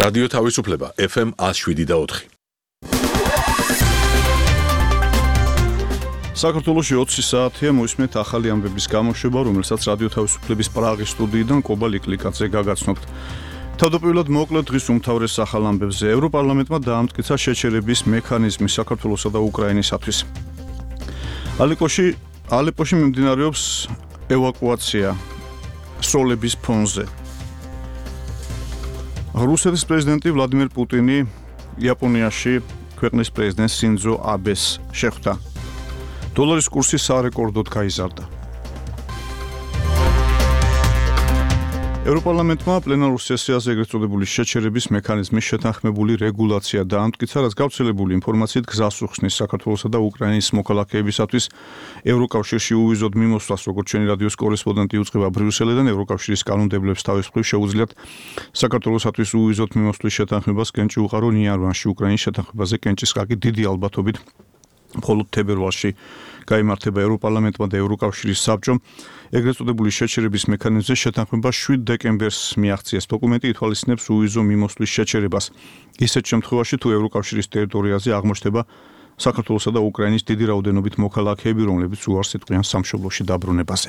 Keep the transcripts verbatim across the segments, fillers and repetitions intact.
რადიო თავისუფლება ეფ ემ one oh seven და four. საქართველოში ოცი საათია მოისმენთ ახალი ამბების გამოშვება, რომელსაც რადიო თავისუფლების პრაღის სტუდიიდან კობა ლიკლიკაძე გაგაცნობთ. თავდაპირველად მოკლედ დღის უმთავრეს ახალ ამბებზე ევროპარლამენტმა დაამტკიცა შეჩერების მექანიზმი საქართველოსა და უკრაინისათვის. ალეპოში ალეპოში მიმდინარეობს ევაკუაცია სროლების ფონზე. რუსეთის პრეზიდენტი ვლადიმერ პუტინი იაპონიაში ქვეყნის პრეზიდენტ სინძო აბეს შეხვდა. დოლარის კურსი სარეკორდოდ გაიზარდა. ევროპარლამენტმა პლენარულ სესიაზე ეგრეთ წოდებული შეჩერების მექანიზმის შეთანხმებული რეგულაცია დაამტკიცა, რაც გავრცელებული ინფორმაციით გზას უხსნის საქართველოსა და უკრაინის მოქალაქეებისათვის ევროკავშირში უვიზოდ მიმოსვლას, როგორც ჩვენი რადიოს კორესპონდენტი უწყება ბრიუსელიდან, ევროკავშირის კანონმდებლებს თავის მხრივ შეუძლიათ საქართველოსათვის უვიზოდ მიმოსვლის შეთანხმებას კენჭი უყარო ნიარვანში. უკრაინის შეთანხმებაზე კენჭის კაკი დიდი ალბათობით მხოლოდ თებერვალში გაიმართება ევროპარლამენტმა და ევროკავშირის საბჭომ. ეგრეთ წოდებული შეჩერების მექანიზმზე შეთანხმება შვიდ დეკემბერს მიაღწიეს. დოკუმენტი ითვალისწინებს უვიზო მიმოსვლის შეჩერებას. ისეთ შემთხვევაში, თუ ევროკავშირის ტერიტორიაზე აღმოჩნდება საქართველოსა და უკრაინის დიდი რაოდენობით მოქალაქეები, რომლებიც უარს იტყვიან სამშობლოში დაბრუნებაზე.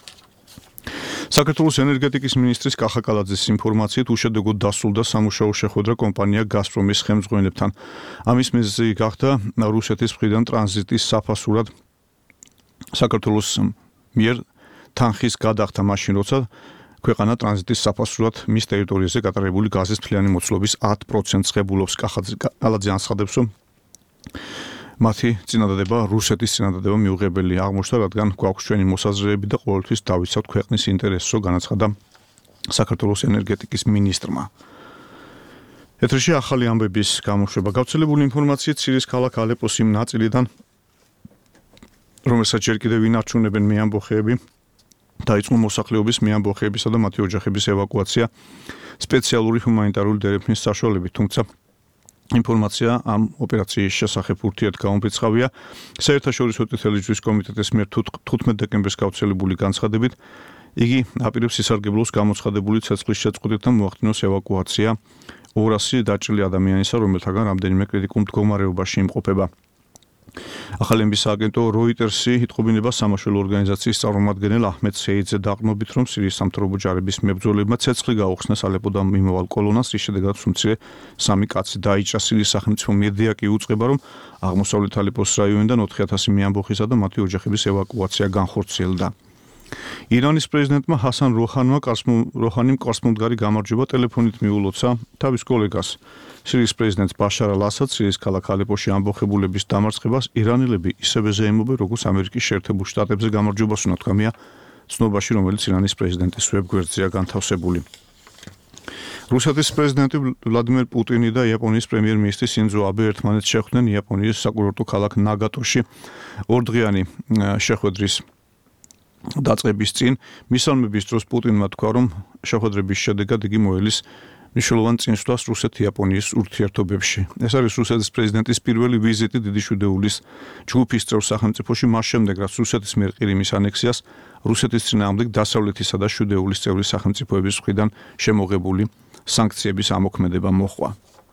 საქართველოს ენერგეტიკის მინისტრის კახა კალაძის ინფორმაციით უშედეგოდ დასრულდა სამუშაო შეხვედრა კომპანია გაზპრომის ხელმძღვანელებთან. ამის მიზეზი გახდა რუსეთის მხრიდან ტრანზიტის საფასურად საქართველოს მიერ თანხის გადახდა მაშინ, როცა ქვეყანა ტრანზიტის საფასურად მის ტერიტორიაზე გატარებული გაზის მთლიანი მოცულობის ten percent ღებულობს. კალაძე ანცხადებს, რომ მათი წინადადება რუსეთის წინადადება მიუღებელი აღმოჩნდა, რადგან გვაქვს ჩვენი მოსაზრებები და ყოველთვის დავიცავთ ქვეყნის ინტერესს, განაცხადა საქართველოს ენერგეტიკის მინისტრმა. ეთერში ახალი ამბების გამოშვება. გავრცელებული ინფორმაციით ცირიის ქალაქ ალეპოს იმ ნაწილიდან, რომელსაც ჯერ კიდევ ინარჩუნებენ მეამბოხეები, დაიწყო მოსახლეობის მეამბოხეებისა და მათი ოჯახების ევაკუაცია სპეციალური ჰუმანიტარული დერეფნის საშუალებით, თუმცა ინფორმაცია ამ ოპერაციის შესახებ ურთიერთგამომრიცხავია. საერთაშორისო წითელი ჯვრის კომიტეტის მიერ თხუთმეტ დეკემბერს გავრცელებული განცხადებით იგი აპირებს ისარგებლოს გამოცხადებული ცეცხლის შეწყვეტით და მოახდინოს ევაკუაცია ორასი დაჭრილი ადამიანისა, რომელთაგან რამდენიმე კრიტიკულ მდგომარეობაში იმყოფება. ახალი ემბის აგენტო როიტერსი იტყობინება სამაშველო ორგანიზაციის წარმომადგენელ აჰმედ სეიძე დაყრდნობით, რომ სირიის სამთავრობო ჯარების მებრძოლებმა ცეცხლი გაუხსნეს ალეპოდან მიმავალ კოლონას, რის შედეგად უმცირე სამი კაცი დაიჭრა. სირიის სახელმწიფო მედია კი უწყება, რომ აღმოსავლეთ ალეპოს რაიონიდან ოთხი ათასი მეამბოხისა და მათი ოჯახების ევაკუაცია განხორციელდა. ირანის პრეზიდენტმა ჰასან როჰანმა როჰანიმ კასმომდგარი გამარჯვება ტელეფონით მიულოცა თავის კოლეგას. სირიის პრეზიდენტს ბაშარ ალ-ასადს სირიის ქალაქ ალეპოში ამბოხებულების დამარცხებას ირანელები ისევე ზეიმობენ, როგორც ამერიკის შეერთებულ შტატებზე გამარჯვებას, უნათქვამია ცნობაში, რომელიც ირანის პრეზიდენტის ვებგვერდზეა განთავსებული. რუსეთის პრეზიდენტი ვლადიმერ პუტინი და იაპონიის პრემიერ-მინისტრი სინძო აბე ერთმანეთს შეხვდნენ იაპონიის საკურორტო ქალაქ ნაგატოში ორდღიანი შეხვედრის დაწყების წინ. მისალმების დროს პუტინმა თქვა, რომ შეხვედრების შედეგად იგი მოელის მნიშვნელოვან წინსვლას რუსეთ-იაპონიის ურთიერთობებში. ეს არის რუსეთის პრეზიდენტის პირველი ვიზიტი დიდი შვიდეულის ჯგუფის წევრ სახელმწიფოში, მას შემდეგ, რაც რუსეთის მიერ ყირიმის ანექსიას რუსეთის წინააღმდეგ დასავლეთისა და შვიდეულის წევრი სახელმწიფოების მხრიდან შემოღებული სანქციების ამოქმედება მოჰყვა.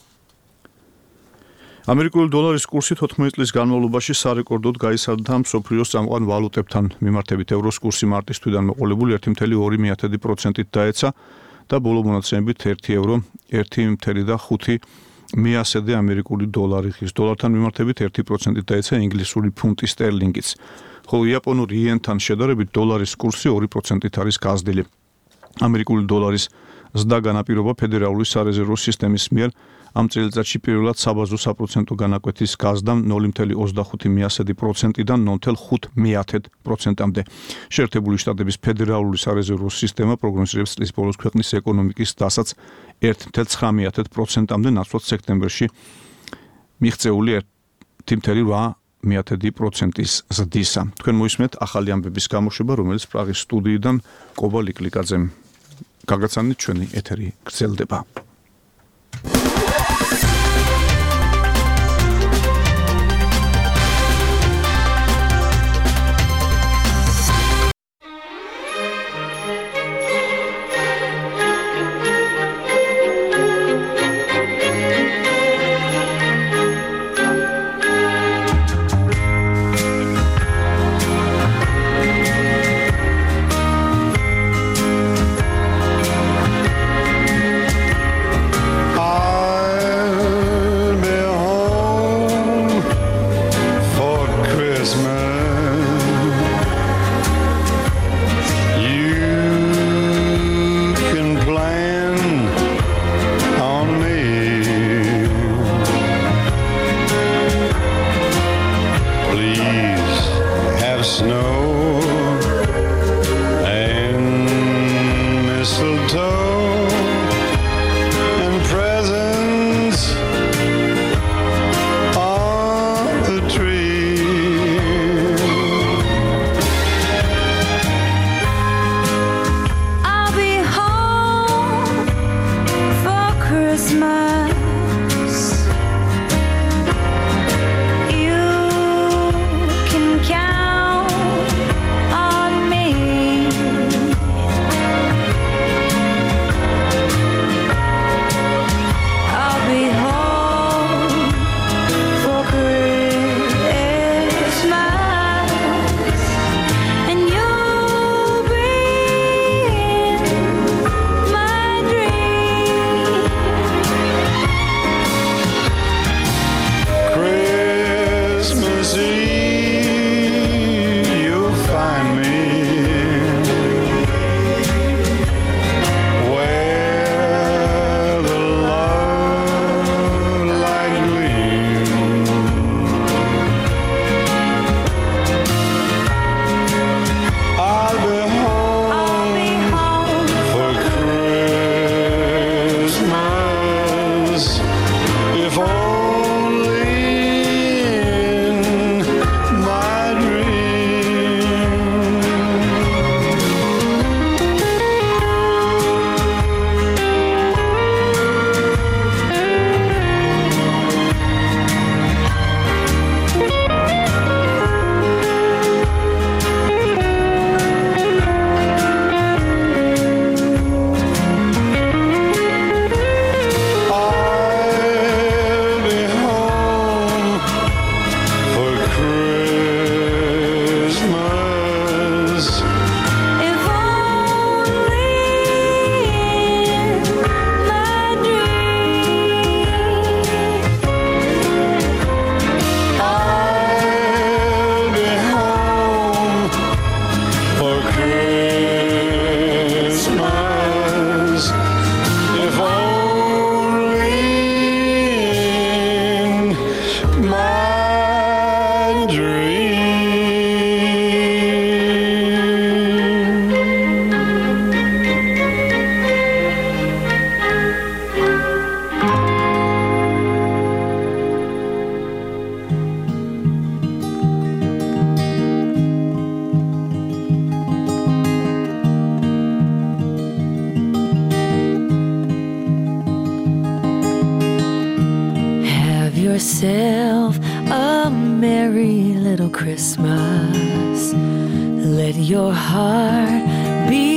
ამერიკული დოლარის კურსი თოთხმეტი წლის განმავლობაში სარეკორდოდ გაიზარდა მსოფლიოს წამყვან ვალუტებთან მიმართებით. ევროს კურსი მარტის თვიდან მოყოლებული ერთი კoma ორი პროცენტით დაეცა და ბოლო მონაცემებით ერთი ევრო ერთი კoma ხუთი ამერიკული დოლარი ღირს. დოლართან მიმართებით ერთი პროცენტით დაეცა ინგლისური ფუნტი სტერლინგიც, ხოლო იაპონური იენთან შედარებით დოლარის კურსი ორი პროცენტით არის გაზრდილი. ამერიკული დოლარის ზრდა განაპირობა ფედერალური სარეზერვო სისტემის მიერ ამ წელიწადში პირველად საბაზო საპროცენტო განაკვეთის გაზრდამ ნული კoma ოცდახუთი პროცენტიდან ნული კoma ხუთი პროცენტამდე. შეერთებული შტატების ფედერალური სარეზერვო სისტემა პროგნოზირებს წლის ბოლოს ქვეყნის ეკონომიკის დასაც ერთი კoma ცხრამეტ პროცენტამდე, ნაცვლად სექტემბერში მიღწეული ერთი კoma რვა პროცენტის ზრდისა. თქვენ მოისმენთ ახალი ამბების გამოშვება, რომელიც პრაღის სტუდიიდან კობა ლიკლიკაძემ გაგაცანით, ჩვენი ეთერი გრძელდება. yourself a merry little Christmas. Let your heart be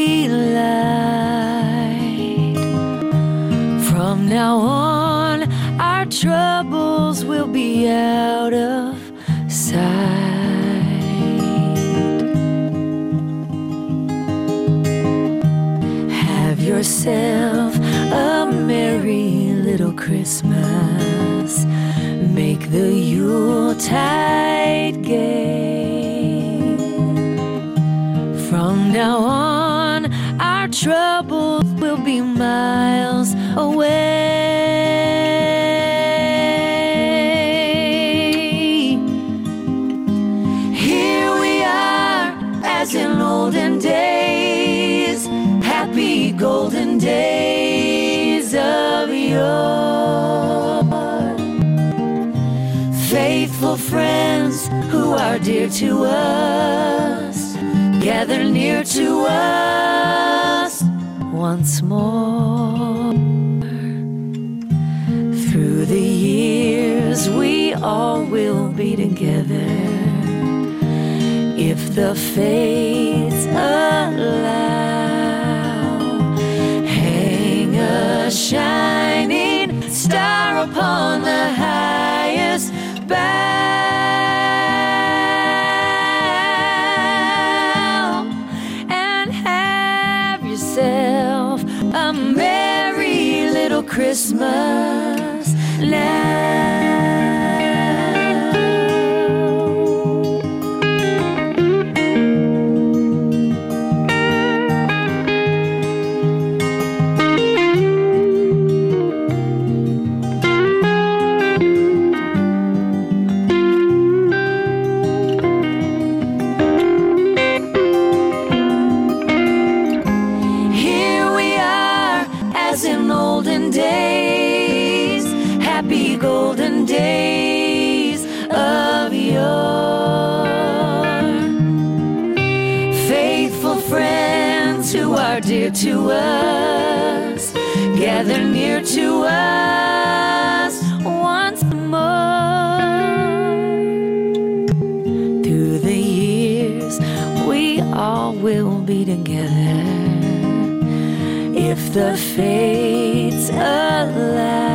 light. From now on, our troubles will be out of sight. Have yourself a merry little Christmas. Make the Yuletide gay. From now on, our troubles will be miles away. Here we are, as in olden days, happy golden days of yore. Faithful friends who are dear to us, gather near to us once more. Through the years we all will be together, if the fates allow. Hang a shining star upon the highest bough, and have yourself a merry little Christmas now. Golden days of yore. Faithful friends who are dear to us, gather near to us once more. Through the years we all will be together, if the fates allow.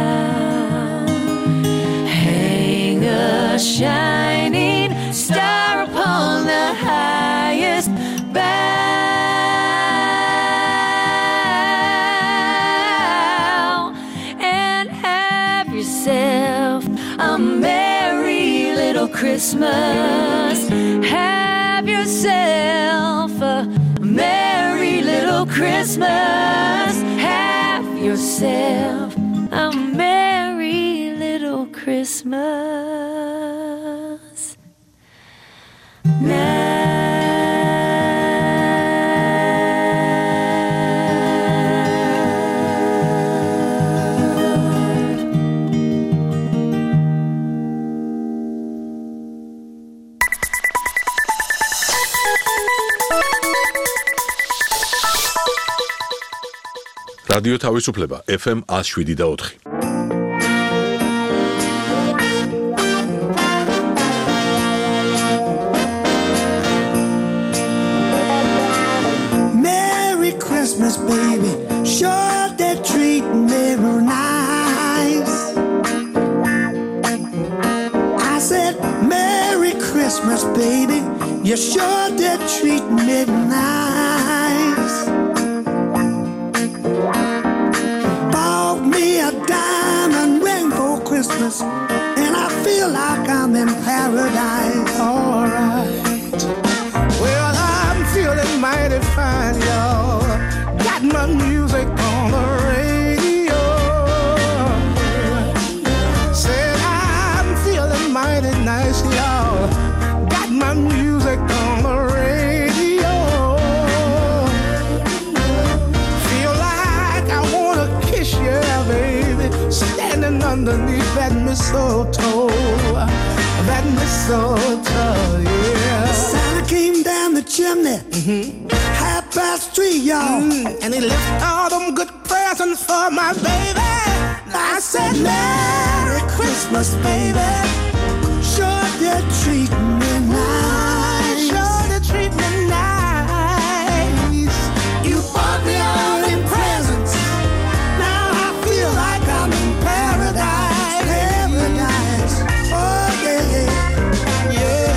A shining star upon the highest bough, and have yourself a merry little Christmas. Have yourself a merry little Christmas. Have yourself a merry little Christmas now. რადიო თავისუფლება ეფ ემ one oh seven და four. Christmas, baby, sure they're treating me real nice. I said, Merry Christmas, baby, you sure they're treating me nice. Bought me a diamond ring for Christmas, and I feel like I'm in paradise. All right. Well, I'm feeling mighty fine, y'all. Got my music on the radio. Said I'm feeling mighty nice, y'all. Got my music on the radio. Feel like I wanna kiss you, baby, standing underneath that mistletoe. That mistletoe, yeah. Santa came down the chimney. Mm-hmm. Past three, y'all, mm, and he left all them good presents for my baby. I said, Merry Christmas. Christmas, baby. Sure did treat me nice. Sure did treat me nice. You bought me all them presents. Now I feel like I'm in paradise. Paradise. Oh yeah, yeah.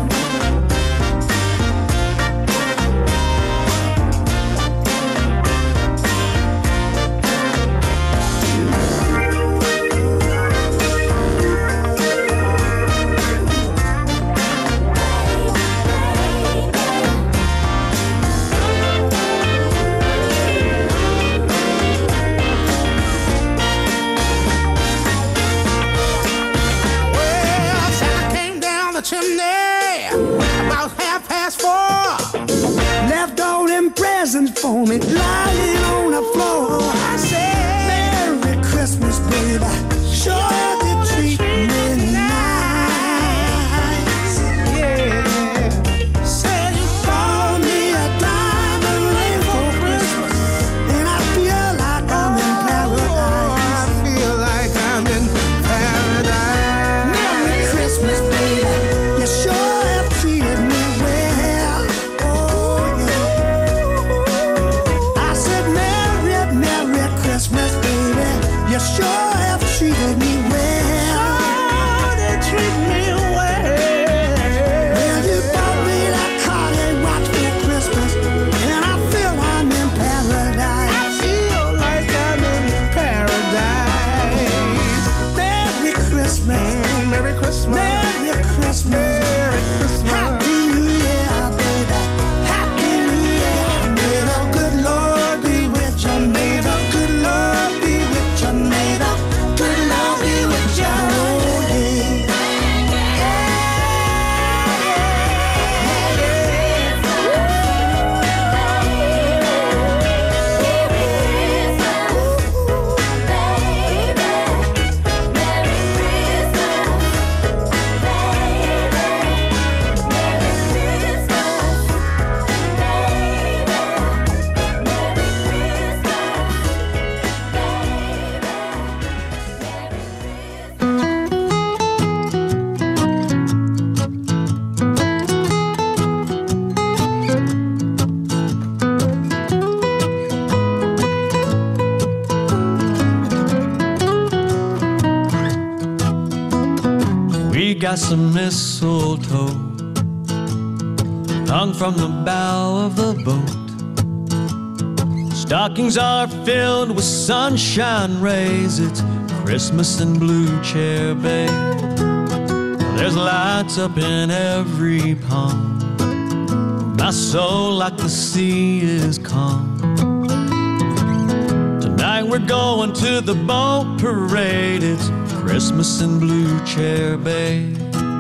Chimney, about half past four. Left all them presents for me lying on the floor. I said, Merry Christmas, baby. Sure did treat me nice. Yeah. Said you bought me a diamond ring for Christmas, and I feel like I'm in paradise. Oh, I feel like I'm in paradise. Merry Christmas, baby. You sure have treated me well, oh yeah. I said Merry, Merry Christmas, baby. You sure have treated me well. Oh, they treat me well. Well, you bought me that car they watch for Christmas, and I feel I'm in paradise. I feel like I'm in paradise. Merry Christmas, Merry Christmas, Merry Christmas. Happy New Year, baby. Happy New Year. May the good Lord be with you. May the good Lord be with you. May the good Lord be with you. Oh, We got some mistletoe hung from the bow of the boat. Stockings are filled with sunshine rays. It's Christmas in Blue Chair Bay. There's lights up in every palm. My soul like the sea is calm. Tonight we're going to the boat parade. It's Christmas in Blue Chair Bay.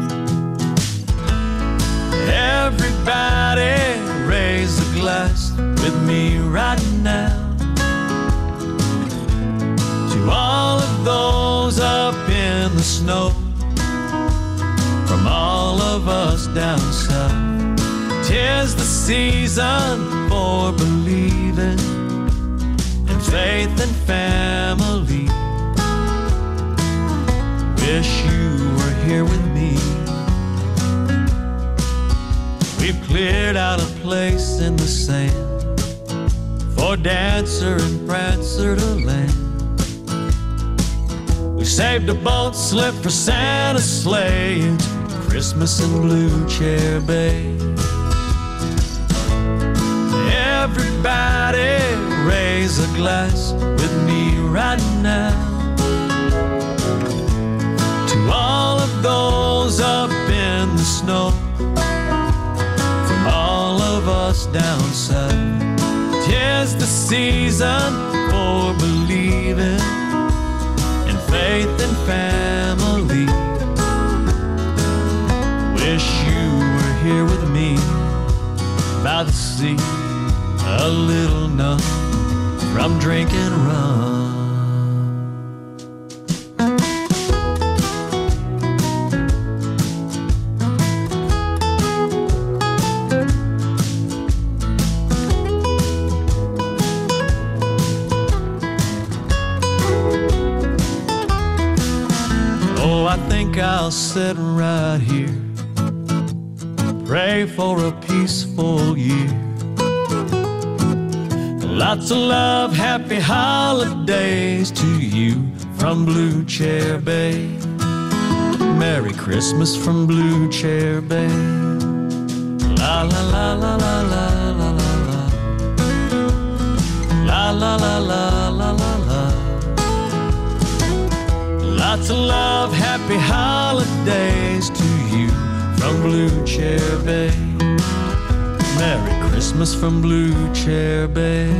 Everybody raise a glass with me right now to all of those up in the snow, from all of us down south. 'Tis the season for believing in faith and family. Wish you were here with me. We've cleared out a place in the sand for Dancer and Prancer to land. We saved a boat slip for Santa's sleigh. It's Christmas in Blue Chair Bay. Everybody raise a glass with me right now to all of those up in the snow, from all of us down south. 'Tis the season for believing in faith and family. Wish you were here with me by the sea, a little numb from drinking rum. think I'll sit right here, pray for a peaceful year. Lots of love, happy holidays to you from Blue Chair Bay. Merry Christmas from Blue Chair Bay. La la la la la la la la la. La la la la la la la. Lots of love, happy holidays to you from Blue Chair Bay. Merry Christmas from Blue Chair Bay.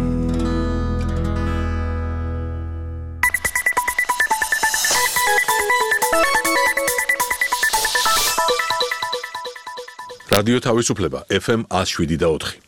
რადიო თავისუფლება F M one oh seven და four.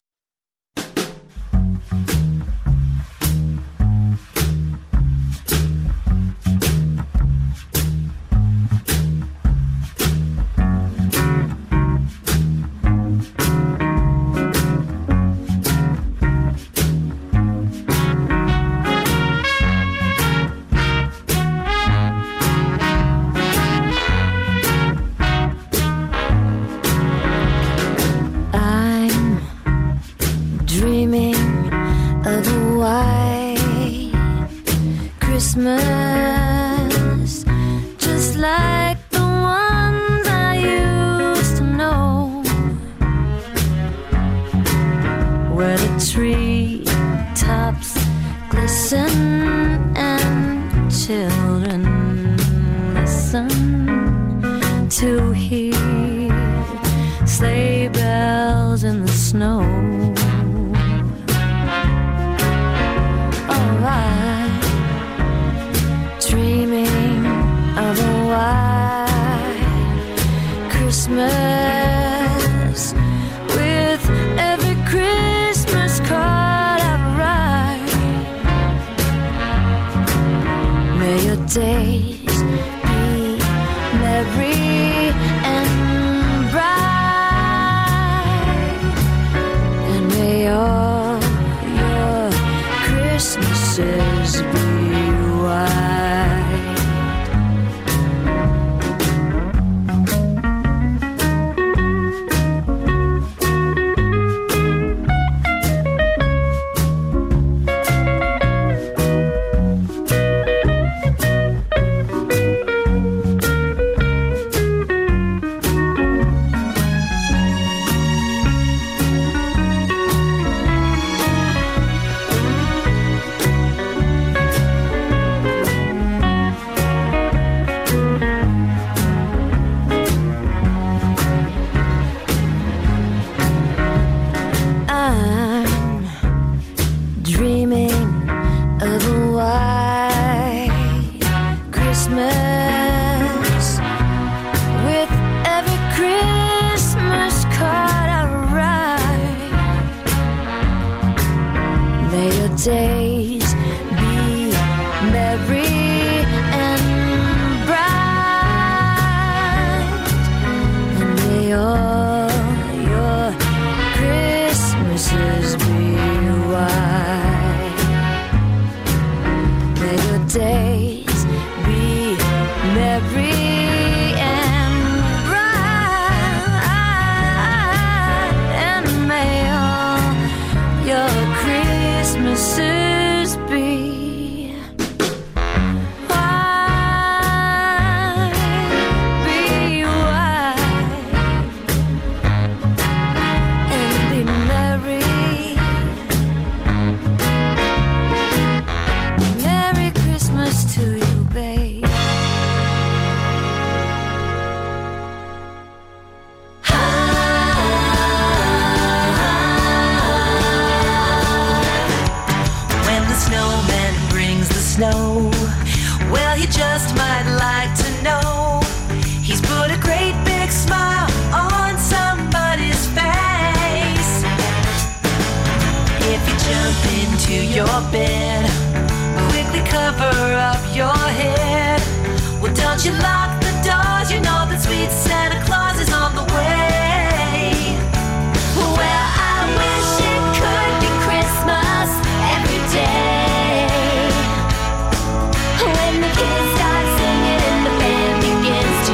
When the kids start singing and the band begins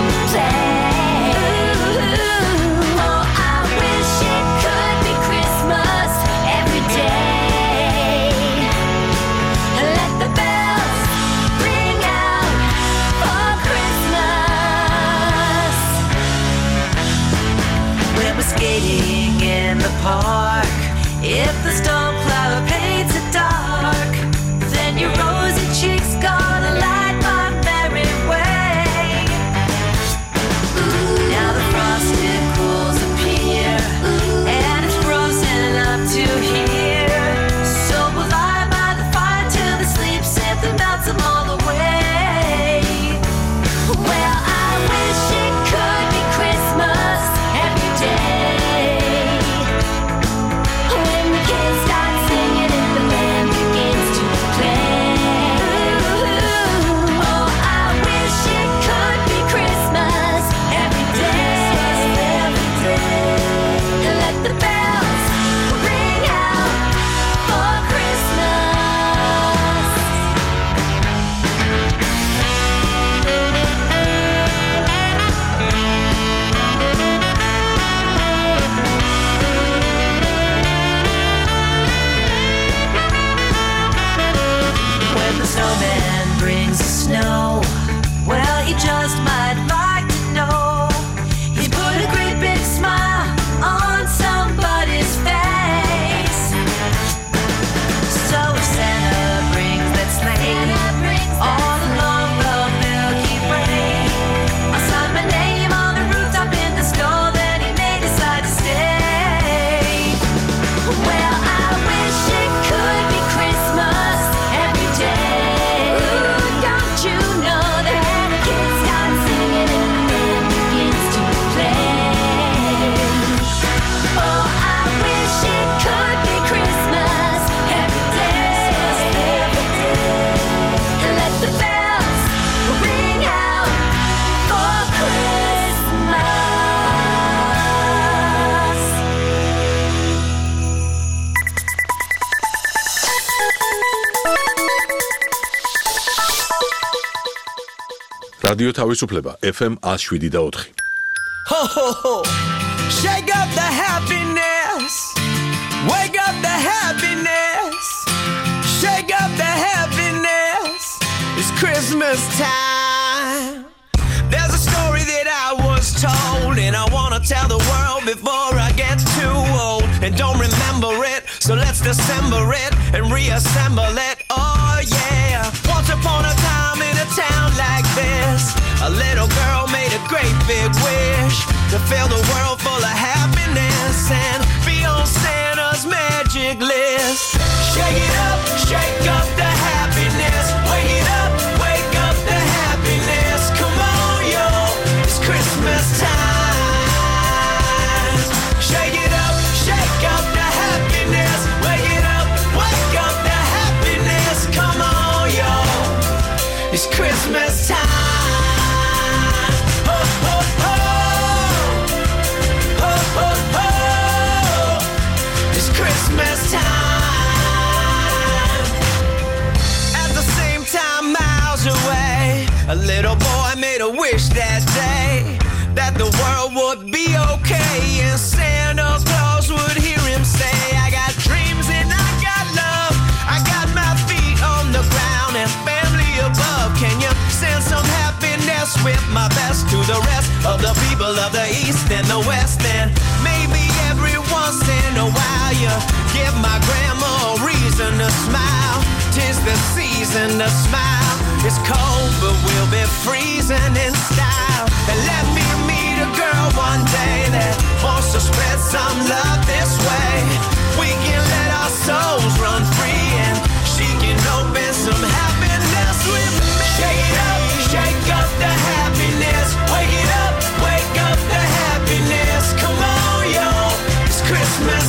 რადიო თავისუფლება F M one oh seven და four. Ho ho ho, shake up the happiness, wake up the happiness, shake up the happiness, it's Christmas time. There's a story that I was told, and I wanna tell the world before I get too old, and don't remember it, so let's dissemble it, and reassemble it, oh yeah. Once upon a time in a town like this, a little girl made a great big wish to fill the world full of happiness and be on Santa's magic list. Shake it up, shake up the happiness. Wake it up, wake up the happiness. Come on, yo, it's Christmas time. Shake it up, shake up the happiness. Wake it up, wake up the happiness. Come on, yo, it's Christmas time. Christmas time. At the same time, miles away, a little boy made a wish that day that the world would be okay, and Santa Claus would hear him say, I got dreams and I got love, I got my feet on the ground and family above. Can you send some happiness with my best to the rest of the people of the East and the West? And maybe every once in a while you give my grandma a reason to smile. 'Tis the season to smile. It's cold, but we'll be freezing in style. And let me meet a girl one day that wants to spread some love this way. We can let our souls run free, and she can open some happiness with me. Shake it up, shake up the happiness. Wake it up, wake up the happiness. Come on, yo, it's Christmas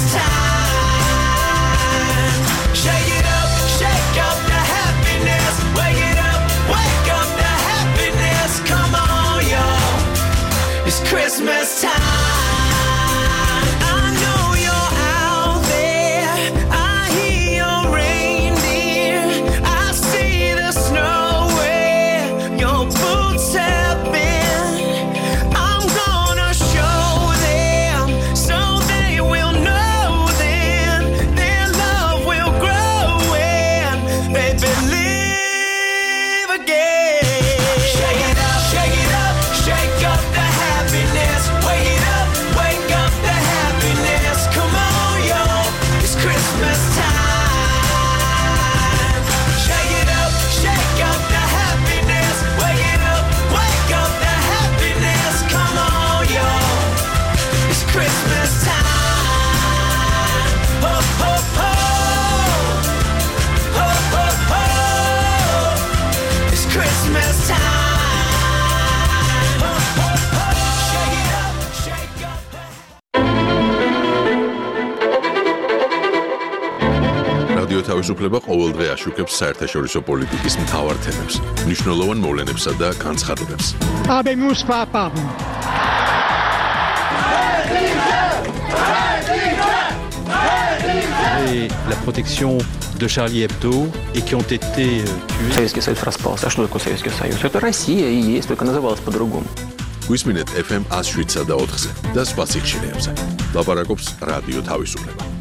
time. Shake it up, shake up the happiness. Wake it up, wake up the happiness. Come on, yo, it's Christmas time. I know you're out there, I hear your reindeer, I see the snow where your boots have been. I'm gonna show them so they will know then their love will grow and they believe again. Shake it up, shake it up, shake up the happiness. Wake it up, wake up the happiness. Come on, yo, it's Christmas time. Shake it up, shake up the happiness. Wake it up, wake up the happiness. Come on, yo, it's Christmas time. Ho, ho, ho. Ho, ho, ho. It's Christmas time. Ho, ho, ho. Shake it up, shake up the რადიო თავისუფლება ყოველდღე აშუქებს საერთაშორისო პოლიტიკის მთავარ თემებს, მნიშვნელოვან მოვლენებსა და განცხადებებს. Habemos papa. Et la protection de Charlie Hebdo et qui ont été euh, tués. Советский Союз распался. А что такое Советский Союз? Это Россия и есть, только называлась по-другому. გვისმინეთ F M one oh seven და four-ზე და სხვა სიხშირეებზე. ლაპარაკობს რადიო თავისუფლება.